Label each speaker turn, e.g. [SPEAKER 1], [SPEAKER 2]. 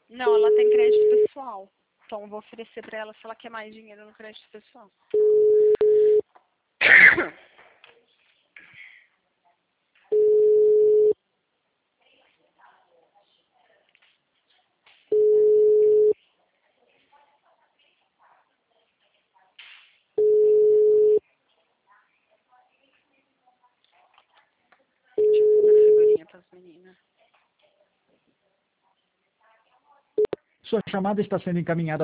[SPEAKER 1] Não, ela tem crédito pessoal. Então eu vou oferecer pra ela se ela quer mais dinheiro no crédito pessoal. Deixa eu pôr a figurinha pras meninas.
[SPEAKER 2] Sua chamada está sendo encaminhada